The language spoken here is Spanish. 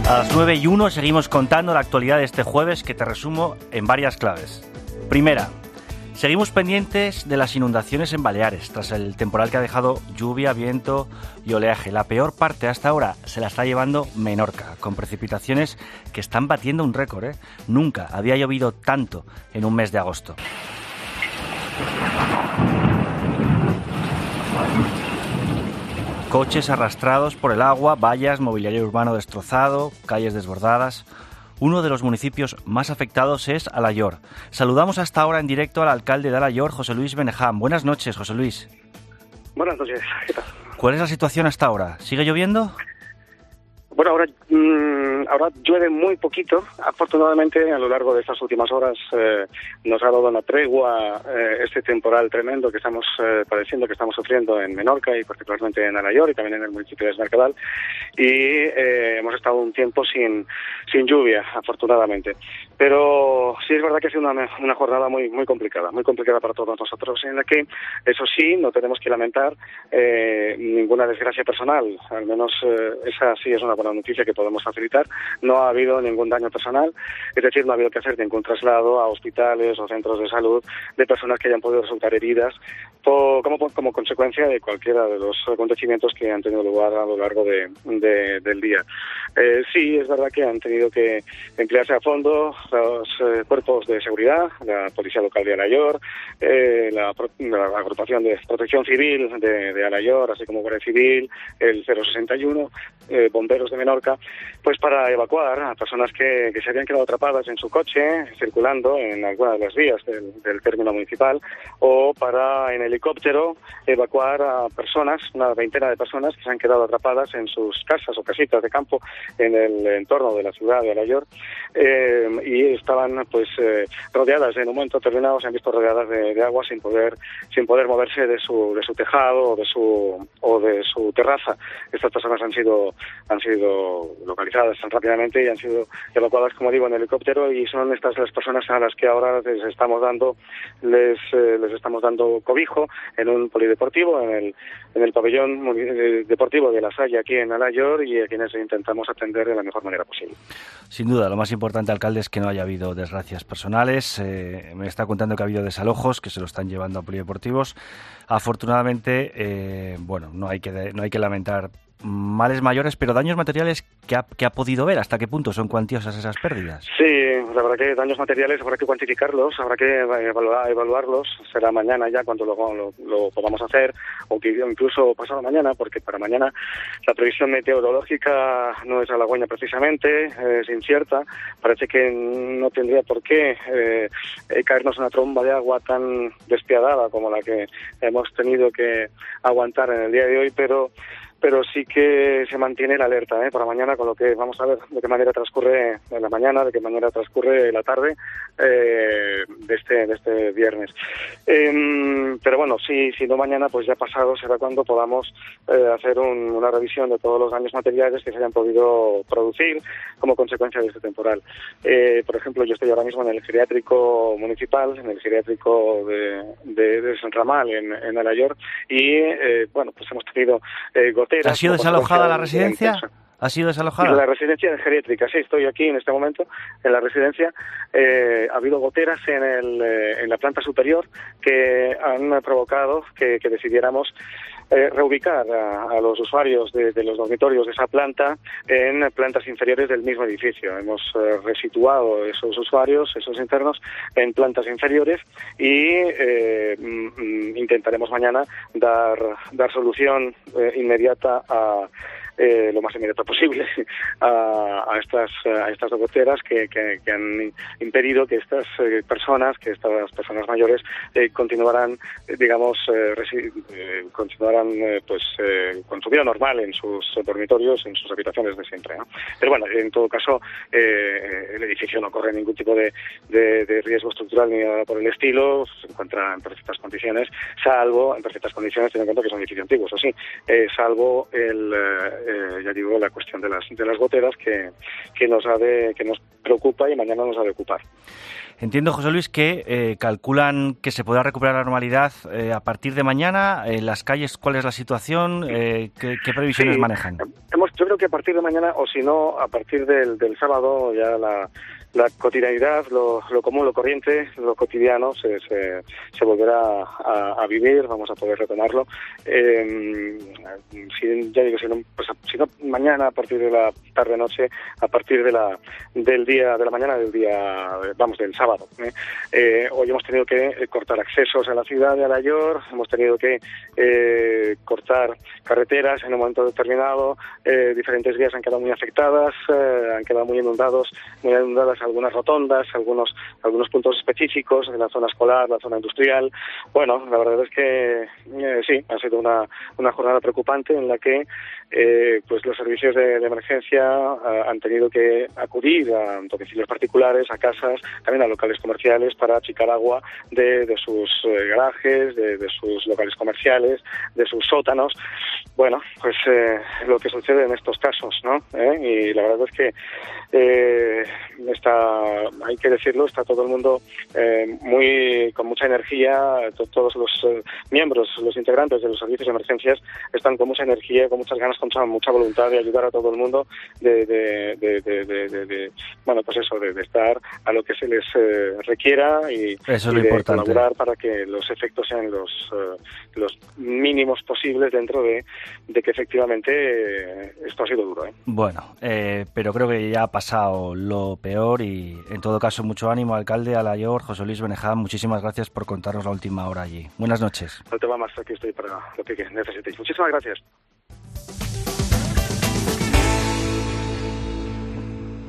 A las 9:01 seguimos contando la actualidad de este jueves, que te resumo en varias claves. Primera, seguimos pendientes de las inundaciones en Baleares, tras el temporal que ha dejado lluvia, viento y oleaje. La peor parte hasta ahora se la está llevando Menorca, con precipitaciones que están batiendo un récord, Nunca había llovido tanto en un mes de agosto. Coches arrastrados por el agua, vallas, mobiliario urbano destrozado, calles desbordadas. Uno de los municipios más afectados es Alayor. Saludamos hasta ahora en directo al alcalde de Alayor, José Luis Benejam. Buenas noches, José Luis. Buenas noches, ¿qué tal? ¿Cuál es la situación hasta ahora? ¿Sigue lloviendo? Bueno, ahora llueve muy poquito. Afortunadamente, a lo largo de estas últimas horas nos ha dado una tregua este temporal tremendo que estamos padeciendo, que estamos sufriendo en Menorca y particularmente en Alayor y también en el municipio de Es Mercadal. Y hemos estado un tiempo sin lluvia, afortunadamente. Pero sí es verdad que ha sido una jornada muy complicada para todos nosotros, en la que, eso sí, no tenemos que lamentar ninguna desgracia personal. Al menos esa sí es una buena noticia que podemos facilitar. No ha habido ningún daño personal, es decir, no ha habido que hacer ningún traslado a hospitales o centros de salud de personas que hayan podido resultar heridas como consecuencia de cualquiera de los acontecimientos que han tenido lugar a lo largo del día. Sí, es verdad que han tenido que emplearse a fondo los cuerpos de seguridad, la Policía Local de Alayor, la Agrupación de Protección Civil de Alayor, así como Guardia Civil, el 061, bomberos de Menorca, pues para evacuar a personas que se habían quedado atrapadas en su coche, circulando en alguna de las vías del término municipal, o para en helicóptero evacuar a personas, una veintena de personas que se han quedado atrapadas en sus casas o casitas de campo en el entorno de la ciudad de Alayor, y estaban pues rodeadas, en un momento determinado se han visto rodeadas de agua sin poder moverse de su tejado o de su terraza. Estas personas han sido localizadas tan rápidamente y han sido evacuadas, como digo, en helicóptero, y son estas las personas a las que ahora les estamos dando cobijo en un polideportivo, en el pabellón deportivo de La Salle, aquí en Alayor, y a quienes intentamos atender de la mejor manera posible. Sin duda, lo más importante, alcalde, es que no haya habido desgracias personales. Me está contando que ha habido desalojos que se lo están llevando a polideportivos. Afortunadamente, no hay que lamentar males mayores, pero daños materiales que ha podido ver. ¿Hasta qué punto son cuantiosas esas pérdidas? Sí, la verdad que daños materiales habrá que cuantificarlos, habrá que evaluarlos. Será mañana ya cuando lo podamos hacer, o incluso pasado mañana, porque para mañana la previsión meteorológica no es halagüeña precisamente, es incierta. Parece que no tendría por qué caernos una tromba de agua tan despiadada como la que hemos tenido que aguantar en el día de hoy, pero sí que se mantiene la alerta para mañana, con lo que vamos a ver de qué manera transcurre la mañana, de qué manera transcurre la tarde de este viernes. Pero bueno, si no mañana, pues ya pasado será cuando podamos hacer una revisión de todos los daños materiales que se hayan podido producir como consecuencia de este temporal. Por ejemplo, yo estoy ahora mismo en el geriátrico municipal, en el geriátrico de San Ramal, en Alayor, y pues hemos tenido goteras. ¿Ha sido desalojada la residencia? ¿Ha sido desalojada? La residencia geriátrica, sí, estoy aquí en este momento, en la residencia. Ha habido goteras en la planta superior que han provocado que decidiéramos reubicar a los usuarios de los dormitorios de esa planta en plantas inferiores del mismo edificio. Hemos resituado esos usuarios, esos internos, en plantas inferiores y intentaremos mañana dar solución inmediata lo más inmediato posible a estas goteras que han impedido que estas personas mayores continuaran con su vida normal en sus dormitorios, en sus habitaciones de siempre, ¿no? Pero bueno, en todo caso el edificio no corre ningún tipo de riesgo estructural ni nada por el estilo, se encuentra en perfectas condiciones, teniendo en cuenta que es un edificio antiguo, eso sí, salvo ya digo, la cuestión de las goteras que nos preocupa y mañana nos ha de ocupar. Entiendo, José Luis, que calculan que se podrá recuperar la normalidad a partir de mañana. En las calles, ¿cuál es la situación? ¿Qué previsiones manejan? Yo creo que a partir de mañana, o si no, a partir del sábado, ya la cotidianidad, lo común, lo corriente, lo cotidiano se volverá a vivir, vamos a poder retomarlo. Si no mañana, a partir de la tarde-noche, a partir del sábado. Hoy hemos tenido que cortar accesos a la ciudad de Alayor, hemos tenido que cortar carreteras en un momento determinado, diferentes vías han quedado muy afectadas, han quedado muy inundadas algunas rotondas, algunos puntos específicos de la zona escolar, la zona industrial. Bueno, la verdad es que sí, ha sido una jornada preocupante en la que pues los servicios de emergencia han tenido que acudir a domicilios particulares, a casas, también a locales comerciales para achicar agua de sus garajes, de sus locales comerciales, de sus sótanos. Bueno, pues lo que sucede en estos casos, ¿no? Y la verdad es que hay que decirlo, está todo el mundo con mucha energía, todos los miembros, los integrantes de los servicios de emergencias están con mucha energía, con muchas ganas, con mucha voluntad de ayudar a todo el mundo, de estar a lo que se les requiera y de colaborar para que los efectos sean los mínimos posibles dentro de que efectivamente esto ha sido duro. Bueno, pero creo que ya ha pasado lo peor y en todo caso mucho ánimo, alcalde Alayor, José Luis Benejam, muchísimas gracias por contarnos la última hora allí. Buenas noches. No te va más, aquí estoy para lo que necesitéis. Muchísimas gracias.